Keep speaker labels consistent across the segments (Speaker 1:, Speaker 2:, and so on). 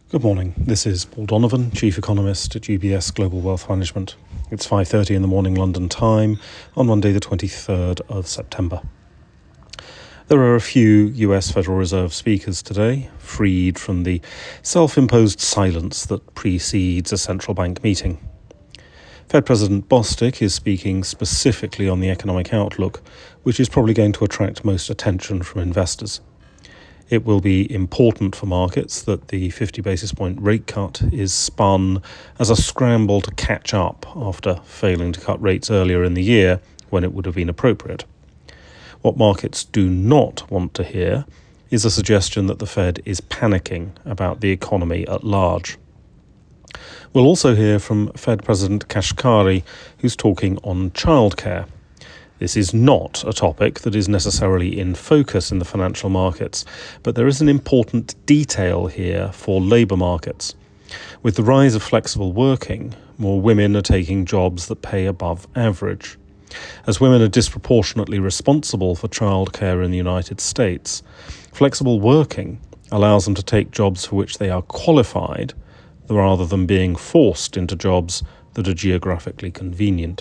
Speaker 1: Good morning. This is Paul Donovan, Chief Economist at UBS Global Wealth Management. It's 5:30 in the morning London time on Monday the 23rd of September. There are a few US Federal Reserve speakers today, freed from the self-imposed silence that precedes a central bank meeting. Fed President Bostic is speaking specifically on the economic outlook, which is probably going to attract most attention from investors. It will be important for markets that the 50 basis point rate cut is spun as a scramble to catch up after failing to cut rates earlier in the year when it would have been appropriate. What markets do not want to hear is a suggestion that the Fed is panicking about the economy at large. We'll also hear from Fed President Kashkari, who's talking on childcare. This is not a topic that is necessarily in focus in the financial markets, but there is an important detail here for labour markets. With the rise of flexible working, more women are taking jobs that pay above average. As women are disproportionately responsible for childcare in the United States, flexible working allows them to take jobs for which they are qualified, rather than being forced into jobs that are geographically convenient.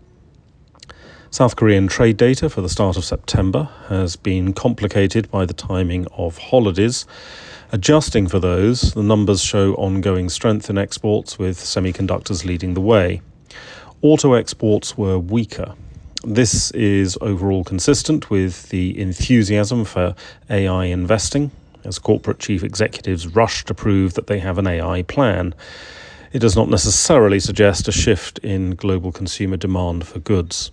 Speaker 1: South Korean trade data for the start of September has been complicated by the timing of holidays. Adjusting for those, the numbers show ongoing strength in exports, with semiconductors leading the way. Auto exports were weaker. This is overall consistent with the enthusiasm for AI investing, as corporate chief executives rush to prove that they have an AI plan. It does not necessarily suggest a shift in global consumer demand for goods.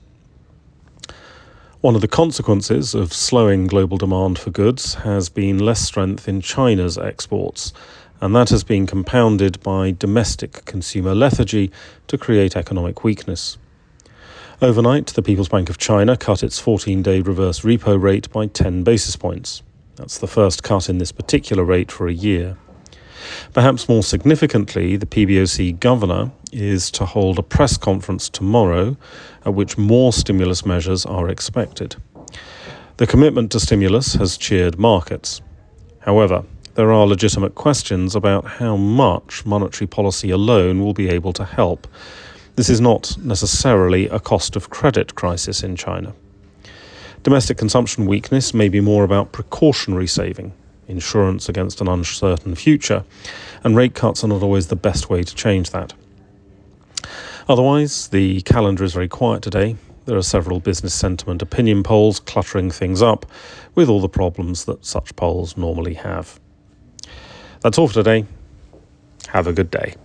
Speaker 1: One of the consequences of slowing global demand for goods has been less strength in China's exports, and that has been compounded by domestic consumer lethargy to create economic weakness. Overnight, the People's Bank of China cut its 14-day reverse repo rate by 10 basis points. That's the first cut in this particular rate for a year. Perhaps more significantly, the PBOC governor is to hold a press conference tomorrow at which more stimulus measures are expected. The commitment to stimulus has cheered markets. However, there are legitimate questions about how much monetary policy alone will be able to help. This is not necessarily a cost of credit crisis in China. Domestic consumption weakness may be more about precautionary saving, insurance against an uncertain future, and rate cuts are not always the best way to change that. Otherwise, the calendar is very quiet today. There are several business sentiment opinion polls cluttering things up, with all the problems that such polls normally have. That's all for today. Have a good day.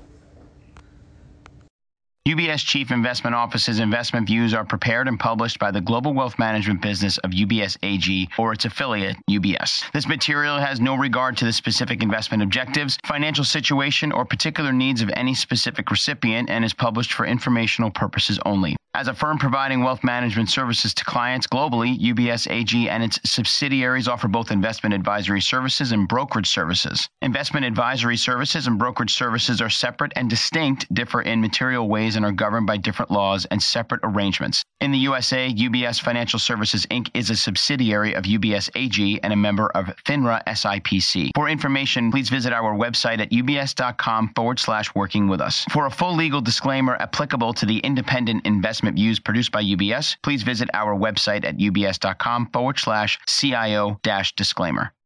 Speaker 2: UBS Chief Investment Office's investment views are prepared and published by the global wealth management business of UBS AG or its affiliate, UBS. This material has no regard to the specific investment objectives, financial situation, or particular needs of any specific recipient and is published for informational purposes only. As a firm providing wealth management services to clients globally, UBS AG and its subsidiaries offer both investment advisory services and brokerage services. Investment advisory services and brokerage services are separate and distinct, differ in material ways, and are governed by different laws and separate arrangements. In the USA, UBS Financial Services Inc. is a subsidiary of UBS AG and a member of FINRA SIPC. For information, please visit our website at ubs.com/working with us. For a full legal disclaimer applicable to the independent investment views produced by UBS, please visit our website at ubs.com/CIO-disclaimer.